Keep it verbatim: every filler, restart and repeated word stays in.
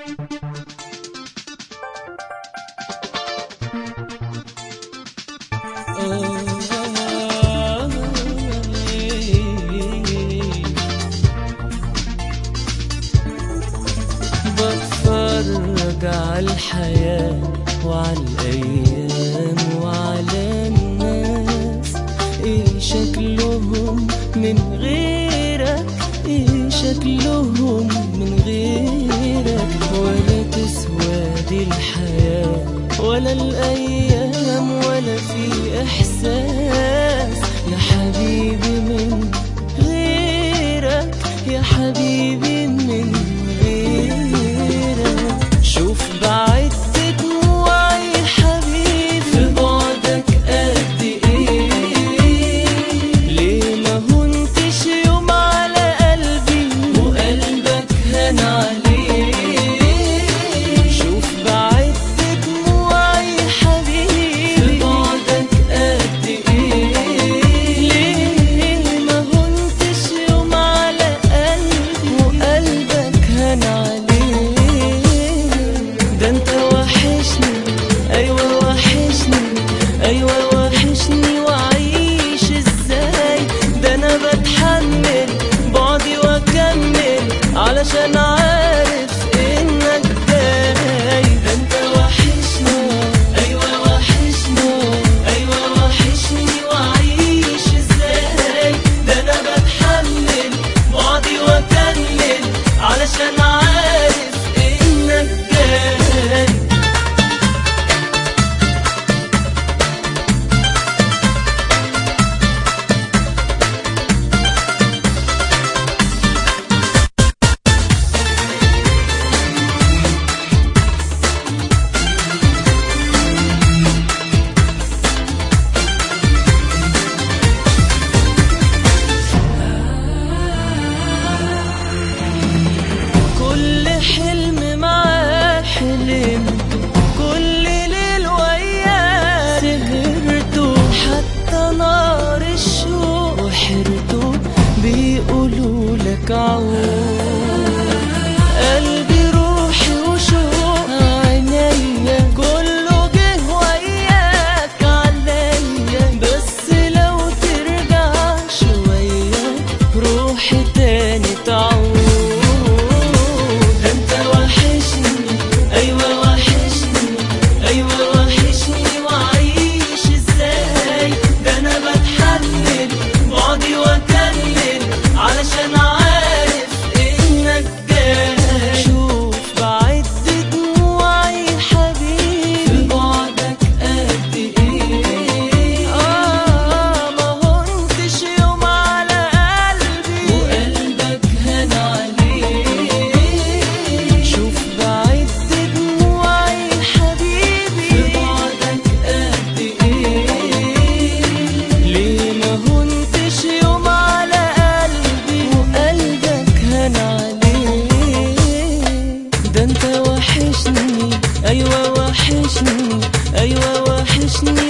بتفرج على الحياة وعلى الأيام وعلى الناس، ايه شكلهم من غيرك، ايه شكلهم من غيرك. ولا تسوى دي الحياة ولا الأيام ولا في إحساس يا حبيبي من غيرك، يا حبيبي من غيرك. شوف بعدت دموعي حبيبي في بعدك قد ايه، ليه ما هنتش يوم على قلبي وقلبك هان عليه. شوف بعدت دموعي حبيبي في بعدك قد ايه، ليه ما هنتش يوم على قلبي وقلبك هان عليه. ده انت وحشني ايوه وحشني ايوه وحشني، وعيش ازاي ده انا بتحمل بعدي واكمل علشان عارف انك جاي. ده انت وحشني ايوه وحشني ايوه وحشني، وعيش ازاي ده انا بتحمل بعدي واكمل علشان عارف انك جاي. كل حلم معاك حلمته، كل ليل وياك سهرته، حتى نار الشوق وحرته بيقولوا لك عود. قلبي روحي وشوق عينيا كله جه وياك عليا، بس لو ترجع شوية روحي تاني تعود. علشان عارف انك جاي. شوف بعد دموعي حبيبي في بعدك قد ايه، اه ما هنتش يوم على قلبي وقلبك هان عليه. شوف بعد دموعي حبيبي في بعدك قد ايه، ليه ما هنتش يوم على وقلبك هان عليه. ده انت وحشني ايوه وحشني ايوه وحشني،